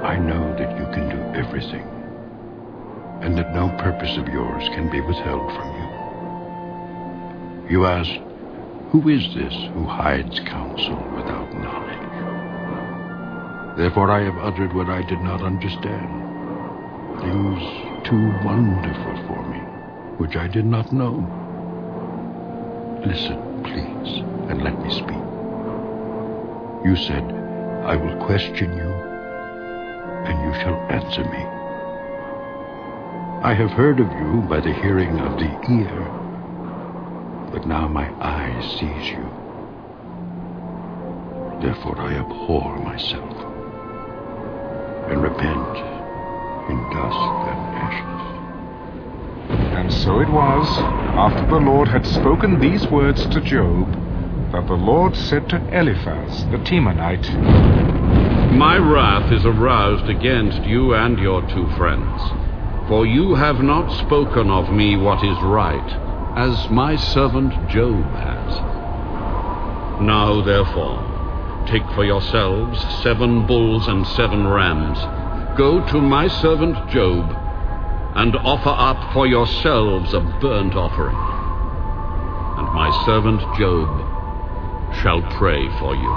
I know that you can do everything, and that no purpose of yours can be withheld from you. You ask, who is this who hides counsel without knowledge? Therefore I have uttered what I did not understand, things too wonderful for me, which I did not know. Listen, please, and let me speak. You said, I will question you, and you shall answer me. I have heard of you by the hearing of the ear, but now my eye sees you. Therefore I abhor myself, and repent in dust and ashes. And so it was, after the Lord had spoken these words to Job, that the Lord said to Eliphaz the Temanite, My wrath is aroused against you and your 2 friends, for you have not spoken of me what is right, as my servant Job has. Now therefore, take for yourselves 7 bulls and 7 rams. Go to my servant Job, and offer up for yourselves a burnt offering. And my servant Job shall pray for you.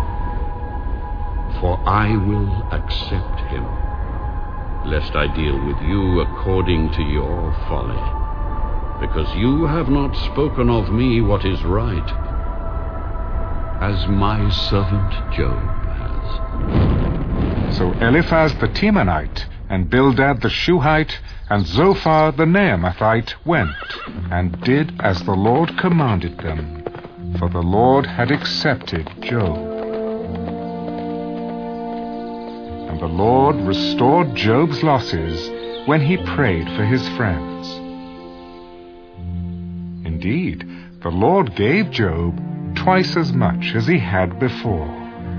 For I will accept him, lest I deal with you according to your folly, because you have not spoken of me what is right, as my servant Job has. So Eliphaz the Temanite, and Bildad the Shuhite, and Zophar the Naamathite went, and did as the Lord commanded them, for the Lord had accepted Job. And the Lord restored Job's losses when he prayed for his friends. Indeed, the Lord gave Job twice as much as he had before.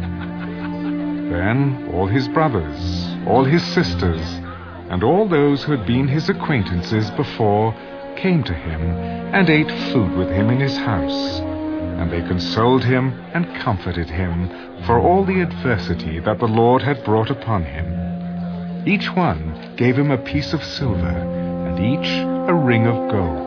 Then all his brothers, all his sisters, and all those who had been his acquaintances before came to him and ate food with him in his house, and they consoled him and comforted him for all the adversity that the Lord had brought upon him. Each one gave him a piece of silver, and each a ring of gold.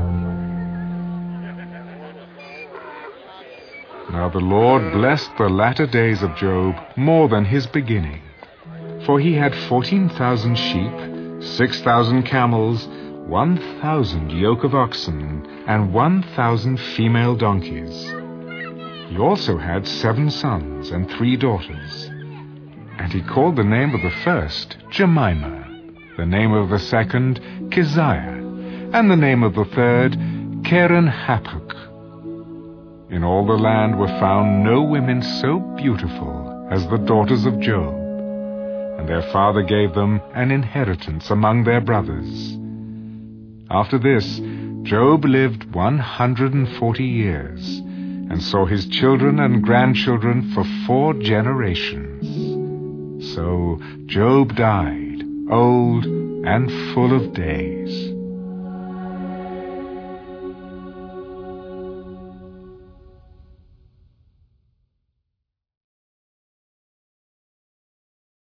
Now the Lord blessed the latter days of Job more than his beginning. For he had 14,000 sheep, 6,000 camels, 1,000 yoke of oxen, and 1,000 female donkeys. He also had 7 sons and 3 daughters. And he called the name of the first Jemimah, the name of the second Keziah, and the name of the third Keren-Happuch. In all the land were found no women so beautiful as the daughters of Job, and their father gave them an inheritance among their brothers. After this, Job lived 140 years, and saw his children and grandchildren for 4 generations. So Job died, old and full of days.